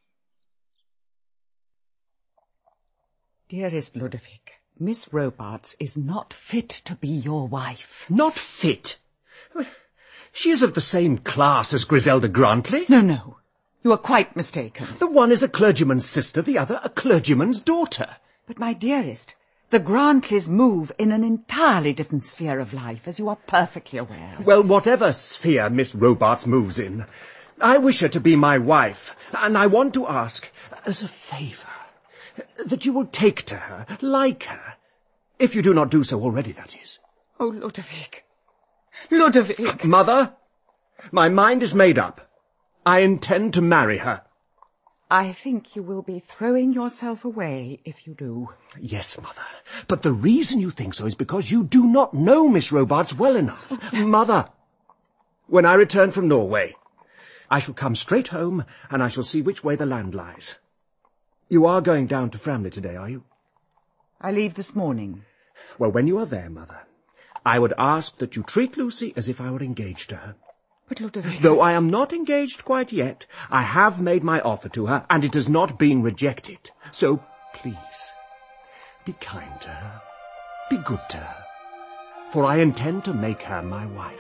Dearest Ludovic, Miss Robarts is not fit to be your wife. Not fit? She is of the same class as Griselda Grantley. No, no. You are quite mistaken. The one is a clergyman's sister, the other a clergyman's daughter. But, my dearest, the Grantleys move in an entirely different sphere of life, as you are perfectly aware. Well, whatever sphere Miss Robarts moves in, I wish her to be my wife, and I want to ask, as a favour, that you will take to her, like her, if you do not do so already, that is. Oh, Ludovic. Ludovic. Mother, my mind is made up. I intend to marry her. I think you will be throwing yourself away if you do. Yes, Mother, but the reason you think so is because you do not know Miss Robarts well enough. Mother, when I return from Norway, I shall come straight home, and I shall see which way the land lies. You are going down to Framley today, are you? I leave this morning. Well, when you are there, Mother, I would ask that you treat Lucy as if I were engaged to her. But, Ludovic... Though I am not engaged quite yet, I have made my offer to her, and it has not been rejected. So, please, be kind to her. Be good to her. For I intend to make her my wife.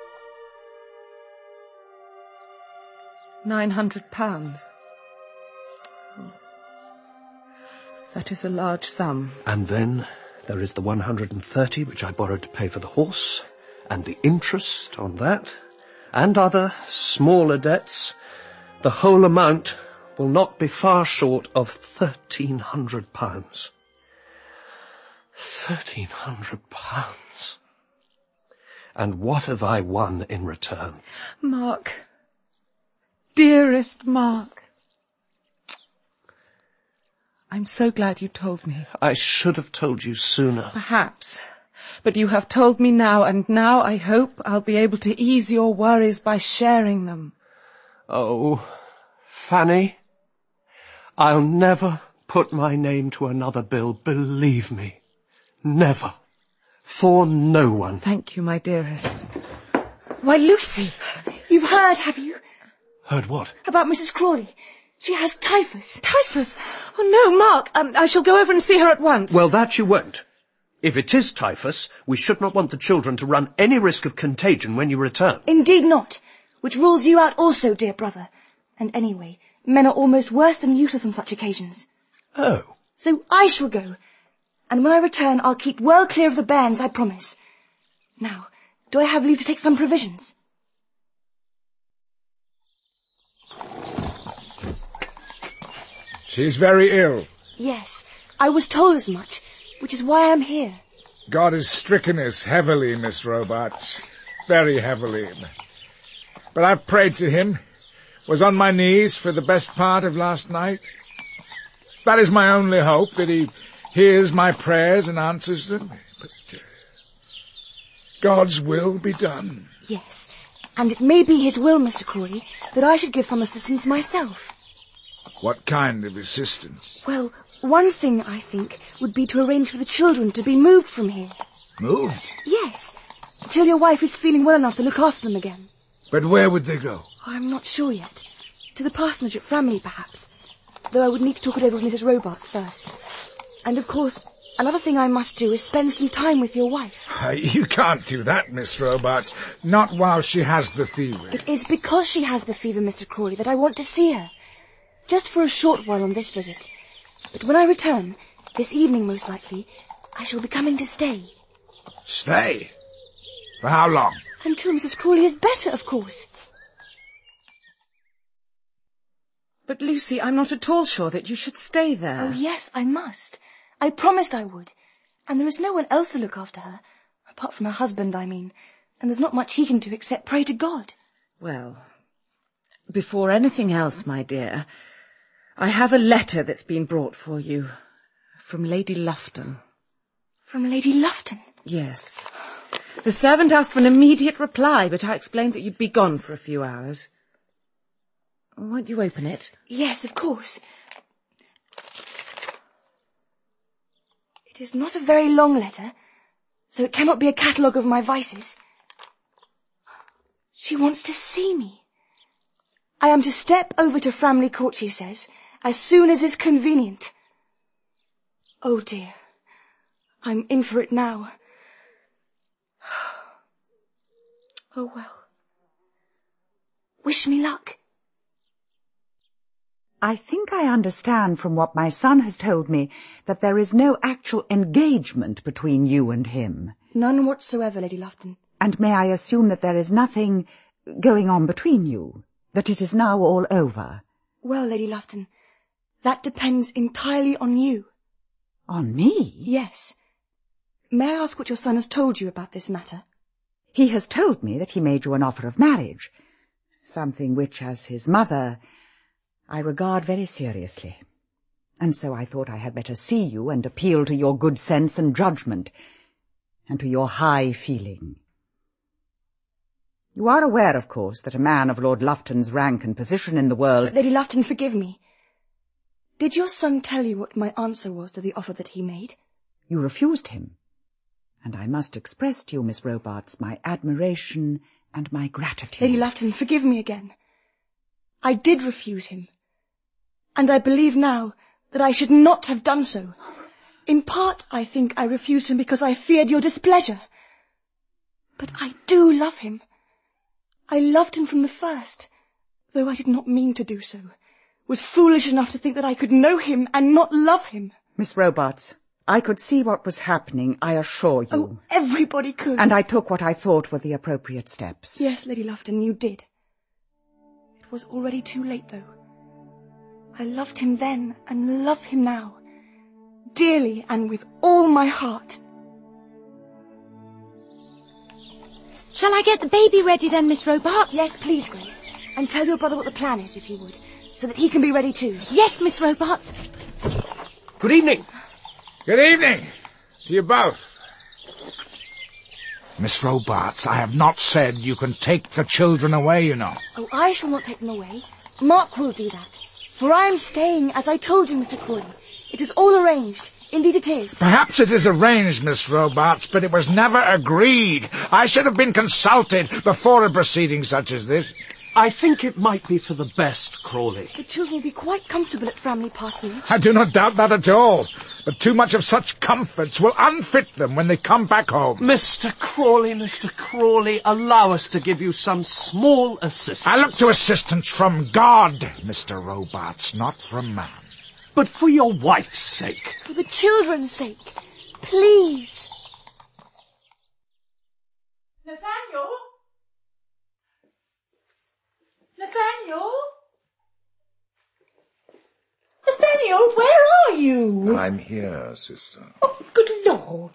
Nine hundred pounds. Oh. That is a large sum. And then there is the one hundred and thirty which I borrowed to pay for the horse, and the interest on that, and other smaller debts. The whole amount will not be far short of thirteen hundred pounds. Thirteen hundred pounds. And what have I won in return? Mark. Dearest Mark. I'm so glad you told me. I should have told you sooner. Perhaps. But you have told me now, and now I hope I'll be able to ease your worries by sharing them. Oh, Fanny, I'll never put my name to another bill, believe me. Never. For no one. Thank you, my dearest. Why, Lucy! You've heard, have you? Heard what? About Missus Crawley. She has typhus. Typhus? Oh, no, Mark. Um, I shall go over and see her at once. Well, that you won't. If it is typhus, we should not want the children to run any risk of contagion when you return. Indeed not. Which rules you out also, dear brother. And anyway, men are almost worse than useless on such occasions. Oh. So I shall go. And when I return, I'll keep well clear of the bairns, I promise. Now, do I have leave to take some provisions? She's very ill. Yes, I was told as much, which is why I'm here. God has stricken us heavily, Miss Robarts. Very heavily. But I've prayed to him, was on my knees for the best part of last night. That is my only hope, that he hears my prayers and answers them. But uh, God's will be done. Yes, and it may be his will, Mister Crawley, that I should give some assistance myself. What kind of assistance? Well, one thing, I think, would be to arrange for the children to be moved from here. Moved? Yes, till your wife is feeling well enough to look after them again. But where would they go? I'm not sure yet. To the parsonage at Framley, perhaps. Though I would need to talk it over with Missus Robarts first. And, of course, another thing I must do is spend some time with your wife. You can't do that, Miss Robarts. Not while she has the fever. It is because she has the fever, Mister Crawley, that I want to see her. Just for a short while on this visit. But when I return, this evening most likely, I shall be coming to stay. Stay? For how long? Until Missus Crawley is better, of course. But, Lucy, I'm not at all sure that you should stay there. Oh, yes, I must. I promised I would. And there is no one else to look after her. Apart from her husband, I mean. And there's not much he can do except pray to God. Well, before anything else, my dear, I have a letter that's been brought for you. From Lady Lufton. From Lady Lufton? Yes. The servant asked for an immediate reply, but I explained that you'd be gone for a few hours. Won't you open it? Yes, of course. It is not a very long letter, so it cannot be a catalogue of my vices. She wants to see me. I am to step over to Framley Court, she says, as soon as is convenient. Oh dear, I'm in for it now. Oh well. Wish me luck. I think I understand from what my son has told me that there is no actual engagement between you and him. None whatsoever, Lady Lufton. And may I assume that there is nothing going on between you? That it is now all over? Well, Lady Lufton, that depends entirely on you. On me? Yes. May I ask what your son has told you about this matter? He has told me that he made you an offer of marriage, something which, as his mother, I regard very seriously. And so I thought I had better see you and appeal to your good sense and judgment, and to your high feeling. You are aware, of course, that a man of Lord Lufton's rank and position in the world— But Lady Lufton, forgive me. Did your son tell you what my answer was to the offer that he made? You refused him. And I must express to you, Miss Robarts, my admiration and my gratitude. Lady Lufton, forgive me again. I did refuse him. And I believe now that I should not have done so. In part, I think I refused him because I feared your displeasure. But I do love him. I loved him from the first, though I did not mean to do so. Was foolish enough to think that I could know him and not love him. Miss Robarts, I could see what was happening, I assure you. Oh, everybody could. And I took what I thought were the appropriate steps. Yes, Lady Lufton, you did. It was already too late, though. I loved him then and love him now, dearly and with all my heart. Shall I get the baby ready then, Miss Robarts? Yes, please, Grace. And tell your brother what the plan is, if you would, so that he can be ready too. Yes, Miss Robarts. Good evening. Good evening to you both. Miss Robarts, I have not said you can take the children away, you know. Oh, I shall not take them away. Mark will do that. For I am staying, as I told you, Mister Crawley. It is all arranged. Indeed it is. Perhaps it is arranged, Miss Robarts, but it was never agreed. I should have been consulted before a proceeding such as this. I think it might be for the best, Crawley. The children will be quite comfortable at Framley Parsonage. I do not doubt that at all. But too much of such comforts will unfit them when they come back home. Mister Crawley, Mister Crawley, allow us to give you some small assistance. I look to assistance from God, Mister Robarts, not from man. But for your wife's sake. For the children's sake. Please. Nathaniel? Nathaniel? Nathaniel, where are you? I'm here, sister. Oh, good Lord.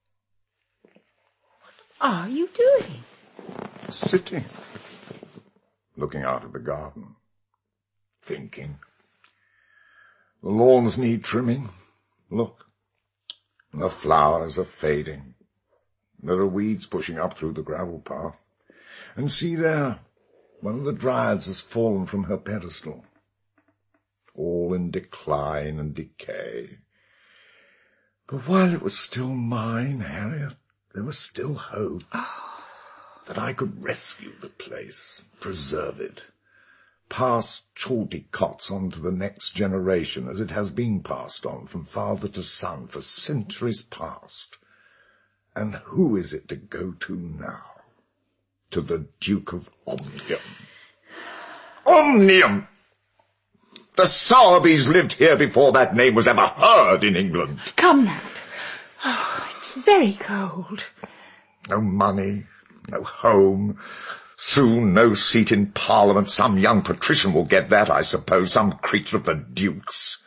What are you doing? Sitting. Looking out at the garden. Thinking. The lawns need trimming. Look. The flowers are fading. There are weeds pushing up through the gravel path. And see there, one of the dryads has fallen from her pedestal. All in decline and decay. But while it was still mine, Harriet, there was still hope that I could rescue the place, preserve it, pass Chaldicotes on to the next generation as it has been passed on from father to son for centuries past. And who is it to go to now? To the Duke of Omnium. Omnium! The Sowerbys lived here before that name was ever heard in England. Come, Nat. Oh, it's very cold. No money, no home. Soon no seat in Parliament. Some young patrician will get that, I suppose, some creature of the Duke's.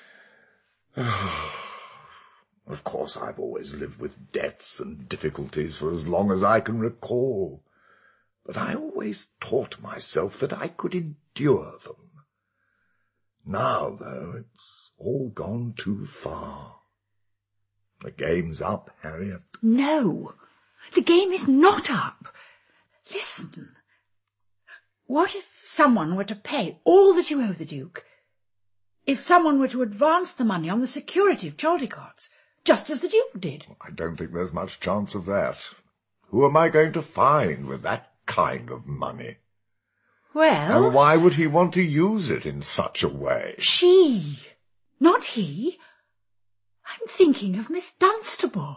Of course, I've always lived with debts and difficulties for as long as I can recall. But I always taught myself that I could endure them. Now, though, it's all gone too far. The game's up, Harriet. No, the game is not up. Listen. What if someone were to pay all that you owe the Duke? If someone were to advance the money on the security of Chaldicotes, just as the Duke did? I don't think there's much chance of that. Who am I going to find with that kind of money? Well... And why would he want to use it in such a way? She, not he. I'm thinking of Miss Dunstable.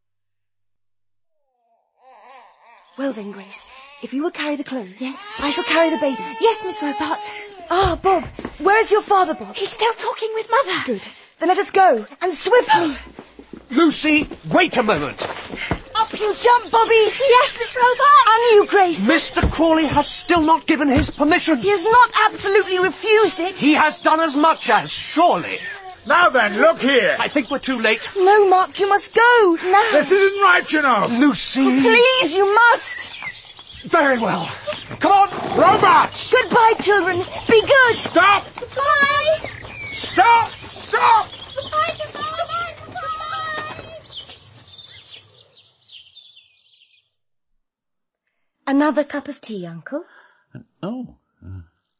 Well then, Grace, if you will carry the clothes, yes. I shall carry the baby. Yes, Miss Robarts. Ah, Bob, where is your father, Bob? He's still talking with Mother. Good. Then let us go, and swiftly. Lucy, wait a moment. Up you jump, Bobby. Yes, Miss Robarts. And you, Grace. Mister Crawley has still not given his permission. He has not absolutely refused it. He has done as much as, surely. Now then, look here. I think we're too late. No, Mark, you must go. Now. This isn't right, you know. Lucy. Oh, please, you must. Very well. Come on. Robarts. Goodbye, children. Be good. Stop. Goodbye. Stop. Stop. Goodbye, goodbye, goodbye. Another cup of tea, Uncle? Oh. Uh,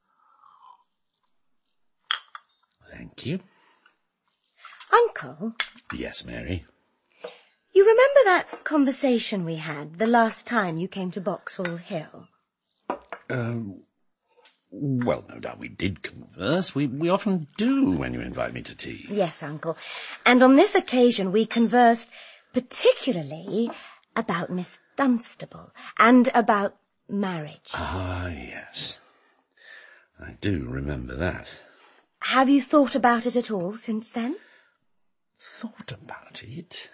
thank you. Uncle? Yes, Mary? You remember that conversation we had the last time you came to Boxall Hill? Um, well, no doubt we did converse. We, we often do when you invite me to tea. Yes, Uncle. And on this occasion we conversed particularly about Miss Dunstable and about marriage. Ah, yes. I do remember that. Have you thought about it at all since then? Thought about it?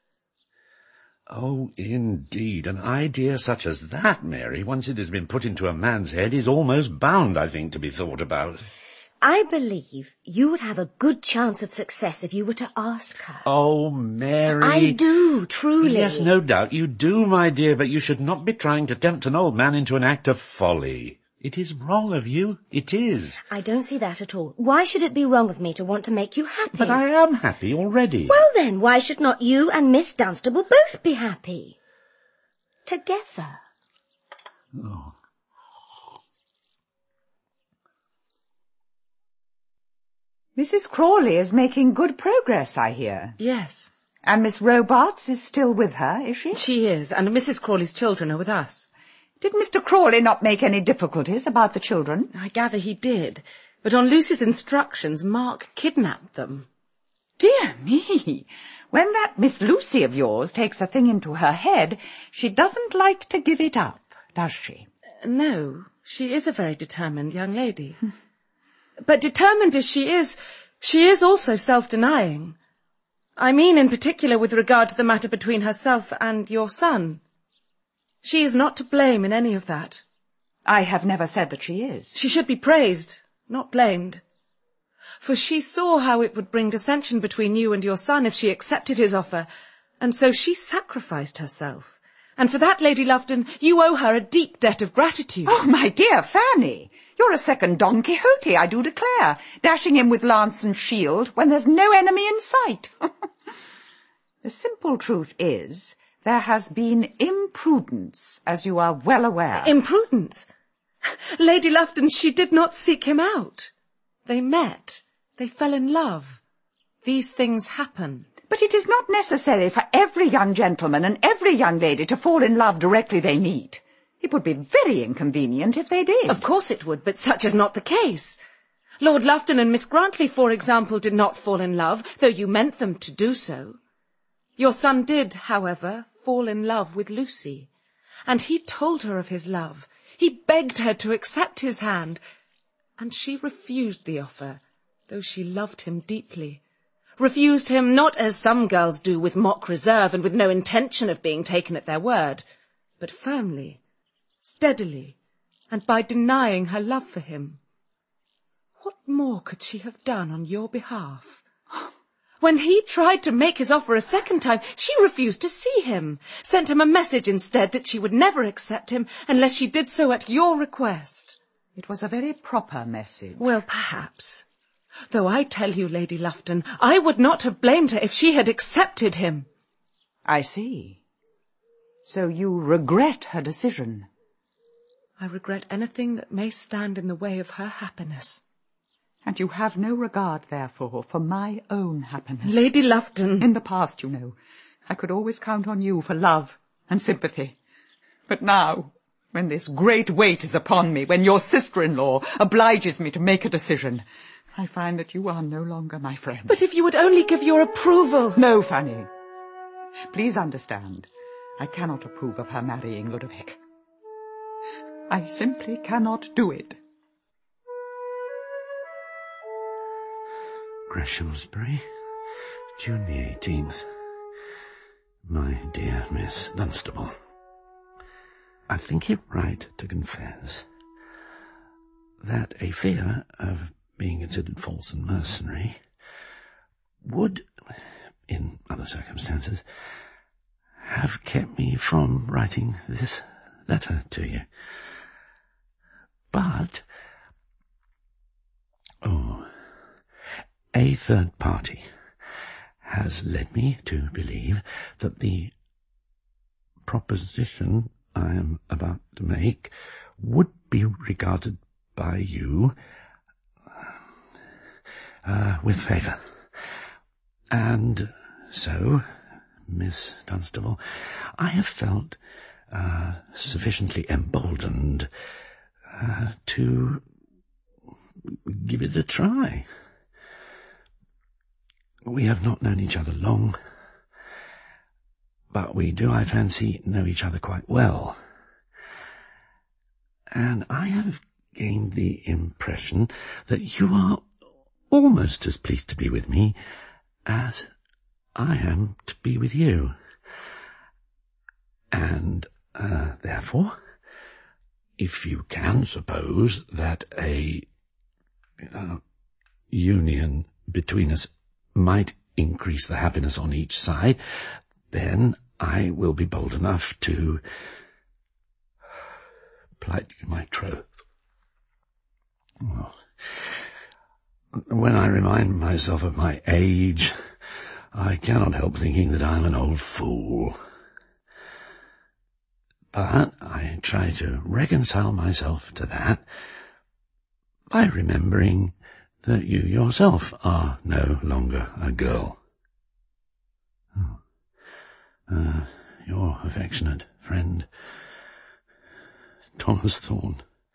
Oh, indeed. An idea such as that, Mary, once it has been put into a man's head, is almost bound, I think, to be thought about. I believe you would have a good chance of success if you were to ask her. Oh, Mary. I do, truly. Yes, no doubt you do, my dear, but you should not be trying to tempt an old man into an act of folly. It is wrong of you. It is. I don't see that at all. Why should it be wrong of me to want to make you happy? But I am happy already. Well then, why should not you and Miss Dunstable both be happy? Together. Oh. Missus Crawley is making good progress, I hear. Yes. And Miss Robarts is still with her, is she? She is, and Missus Crawley's children are with us. Did Mister Crawley not make any difficulties about the children? I gather he did, but on Lucy's instructions, Mark kidnapped them. Dear me! When that Miss Lucy of yours takes a thing into her head, she doesn't like to give it up, does she? Uh, no, she is a very determined young lady. But determined as she is, she is also self-denying. I mean in particular with regard to the matter between herself and your son. She is not to blame in any of that. I have never said that she is. She should be praised, not blamed. For she saw how it would bring dissension between you and your son if she accepted his offer, and so she sacrificed herself. And for that, Lady Lufton, you owe her a deep debt of gratitude. Oh, my dear Fanny, you're a second Don Quixote, I do declare, dashing in with lance and shield when there's no enemy in sight. The simple truth is, there has been imprudence, as you are well aware. Imprudence? Lady Lufton, she did not seek him out. They met. They fell in love. These things happen. But it is not necessary for every young gentleman and every young lady to fall in love directly they meet. It would be very inconvenient if they did. Of course it would, but such is not the case. Lord Lufton and Miss Grantley, for example, did not fall in love, though you meant them to do so. Your son did, however, fall in love with Lucy. And he told her of his love. He begged her to accept his hand. And she refused the offer, though she loved him deeply. Refused him not as some girls do, with mock reserve and with no intention of being taken at their word, but firmly, steadily, and by denying her love for him. What more could she have done on your behalf? When he tried to make his offer a second time, she refused to see him, sent him a message instead that she would never accept him unless she did so at your request. It was a very proper message. Well, perhaps. Though I tell you, Lady Lufton, I would not have blamed her if she had accepted him. I see. So you regret her decision? I regret anything that may stand in the way of her happiness. And you have no regard, therefore, for my own happiness. Lady Lufton. In the past, you know, I could always count on you for love and sympathy. But now, when this great weight is upon me, when your sister-in-law obliges me to make a decision, I find that you are no longer my friend. But if you would only give your approval... No, Fanny. Please understand, I cannot approve of her marrying Ludovic. I simply cannot do it. Greshamsbury, June the eighteenth. My dear Miss Dunstable, I think it right to confess that a fear of being considered false and mercenary would, in other circumstances, have kept me from writing this letter to you. But, oh, a third party has led me to believe that the proposition I am about to make would be regarded by you uh, with favour. And so, Miss Dunstable, I have felt uh, sufficiently emboldened uh, to give it a try. We have not known each other long, but we do, I fancy, know each other quite well. And I have gained the impression that you are almost as pleased to be with me as I am to be with you. And, uh, therefore, if you can suppose that a uh, union between us might increase the happiness on each side, then I will be bold enough to plight you my troth. Well, when I remind myself of my age, I cannot help thinking that I am an old fool. But I try to reconcile myself to that by remembering that you yourself are no longer a girl. Oh. Uh, your affectionate friend, Thomas Thorne.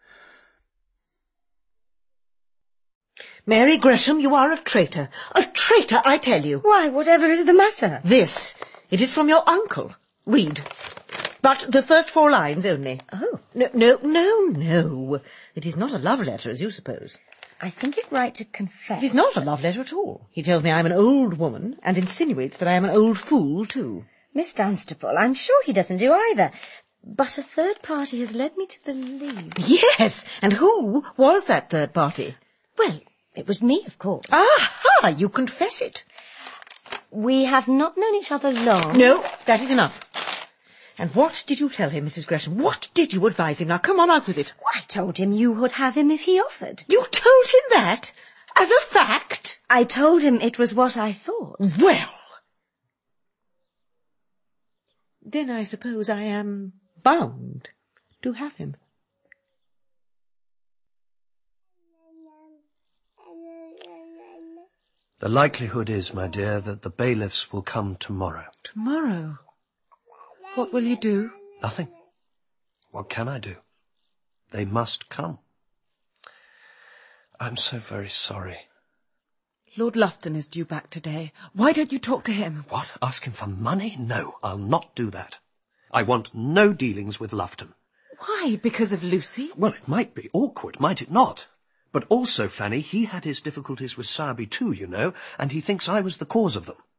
Mary Gresham, you are a traitor. A traitor, I tell you. Why, whatever is the matter? This. It is from your uncle. Read. But the first four lines only. Oh. No, no, no, no. It is not a love letter, as you suppose. I think it right to confess. It is not a love letter at all. He tells me I am an old woman, and insinuates that I am an old fool, too. Miss Dunstable, I'm sure he doesn't do either. But a third party has led me to believe... Yes, and who was that third party? Well, it was me, of course. Aha! You confess it. We have not known each other long. No, that is enough. And what did you tell him, Missus Gresham? What did you advise him? Now, come on out with it. I told him you would have him if he offered. You told him that? As a fact? I told him it was what I thought. Well. Then I suppose I am bound to have him. The likelihood is, my dear, that the bailiffs will come tomorrow. Tomorrow? What will you do? Nothing. What can I do? They must come. I'm so very sorry. Lord Lufton is due back today. Why don't you talk to him? What? Ask him for money? No, I'll not do that. I want no dealings with Lufton. Why? Because of Lucy? Well, it might be awkward, might it not? But also, Fanny, he had his difficulties with Sowerby too, you know, and he thinks I was the cause of them.